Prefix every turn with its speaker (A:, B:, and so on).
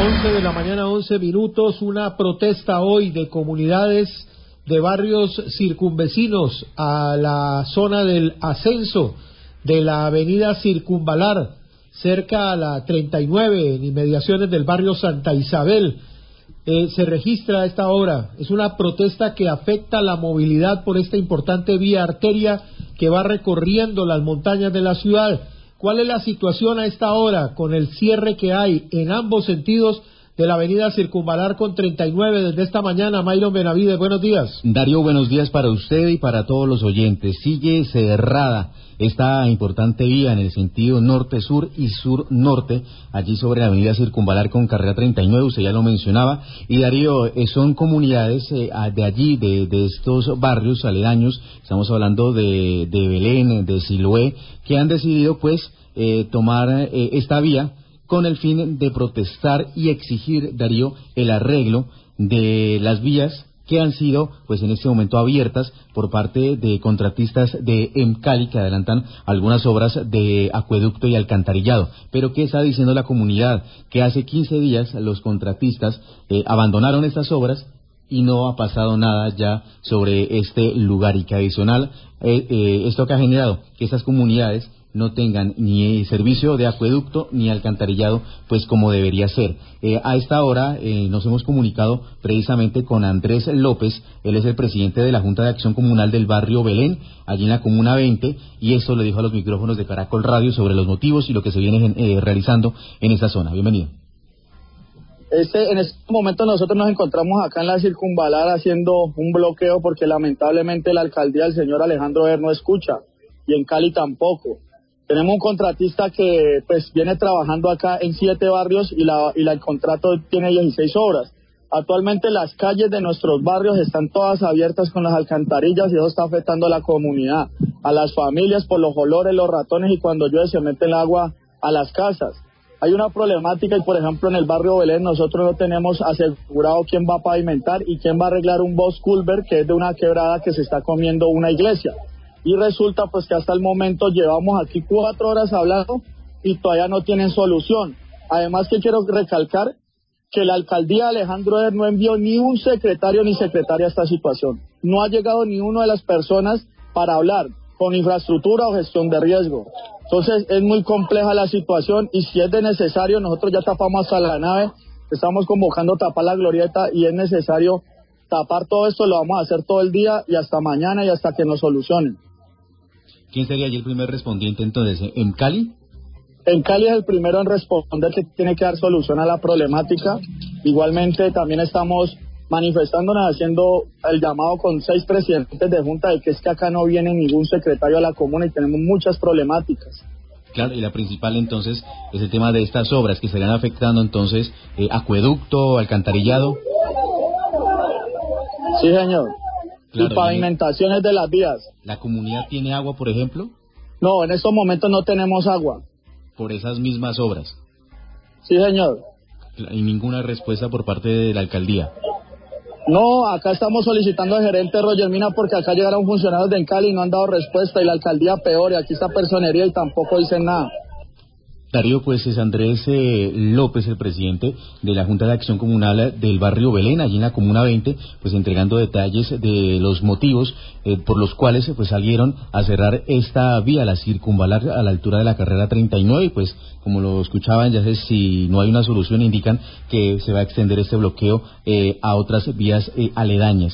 A: 11 de la mañana, 11 minutos, una protesta hoy de comunidades de barrios circunvecinos a la zona del ascenso de la avenida Circunvalar, cerca a la 39, en inmediaciones del barrio Santa Isabel. Se registra a esta hora. Es una protesta que afecta la movilidad por esta importante vía arteria que va recorriendo las montañas de la ciudad. ¿Cuál es la situación a esta hora con el cierre que hay en ambos sentidos de la avenida Circunvalar con 39 desde esta mañana? Mayron Benavides, buenos días.
B: Darío, buenos días para usted y para todos los oyentes. Sigue cerrada esta importante vía en el sentido norte-sur y sur-norte, allí sobre la avenida Circunvalar con carrera 39, usted ya lo mencionaba. Y Darío, son comunidades de allí, de estos barrios aledaños, estamos hablando de Belén, de Siloé, que han decidido pues tomar esta vía con el fin de protestar y exigir, Darío, el arreglo de las vías que han sido, pues en este momento, abiertas por parte de contratistas de Emcali que adelantan algunas obras de acueducto y alcantarillado. Pero ¿qué está diciendo la comunidad? Que hace 15 días los contratistas abandonaron estas obras y no ha pasado nada ya sobre este lugar, y que adicional esto que ha generado que estas comunidades no tengan ni servicio de acueducto ni alcantarillado, pues como debería ser. A esta hora nos hemos comunicado precisamente con Andrés López, él es el presidente de la Junta de Acción Comunal del barrio Belén, allí en la Comuna 20, y esto le dijo a los micrófonos de Caracol Radio sobre los motivos y lo que se viene realizando en esta zona. Bienvenido.
C: En este momento nosotros nos encontramos acá en la Circunvalar haciendo un bloqueo porque lamentablemente la alcaldía del señor Alejandro Her no escucha, y en Cali tampoco. Tenemos un contratista que pues viene trabajando acá en 7 barrios y el contrato tiene 16 obras. Actualmente las calles de nuestros barrios están todas abiertas con las alcantarillas y eso está afectando a la comunidad, a las familias por los olores, los ratones, y cuando llueve se mete el agua a las casas. Hay una problemática y, por ejemplo, en el barrio Belén nosotros no tenemos asegurado quién va a pavimentar y quién va a arreglar un box culvert que es de una quebrada que se está comiendo una iglesia. Y resulta pues que hasta el momento llevamos aquí 4 horas hablando y todavía no tienen solución. Además que quiero recalcar que la alcaldía de Alejandro Her no envió ni un secretario ni secretaria a esta situación. No ha llegado ni una de las personas para hablar con infraestructura o gestión de riesgo. Entonces es muy compleja la situación y si es de necesario, nosotros ya tapamos hasta la nave, estamos convocando a tapar la glorieta y es necesario tapar todo esto, lo vamos a hacer todo el día y hasta mañana y hasta que nos solucionen.
B: ¿Quién sería allí el primer respondiente entonces? ¿En Cali?
C: En Cali es el primero en responder, que tiene que dar solución a la problemática. Igualmente también estamos manifestándonos, haciendo el llamado con 6 presidentes de junta de que es que acá no viene ningún secretario a la comuna y tenemos muchas problemáticas.
B: Claro, y la principal entonces es el tema de estas obras que estarían afectando entonces acueducto, alcantarillado.
C: Sí, señor.
B: Claro,
C: y pavimentaciones de las vías.
B: ¿La comunidad tiene agua, por ejemplo?
C: No, en estos momentos no tenemos agua.
B: ¿Por esas mismas obras?
C: Sí, señor.
B: ¿Y ninguna respuesta por parte de la alcaldía?
C: No, acá estamos solicitando al gerente Roger Mina porque acá llegaron funcionarios de Cali y no han dado respuesta, y la alcaldía peor, y aquí está personería y tampoco dicen nada.
B: Darío, pues es Andrés López, el presidente de la Junta de Acción Comunal del barrio Belén, allí en la Comuna 20, pues entregando detalles de los motivos por los cuales pues salieron a cerrar esta vía, la Circunvalar, a la altura de la carrera 39, y pues como lo escuchaban, ya sé, si no hay una solución, indican que se va a extender este bloqueo a otras vías aledañas.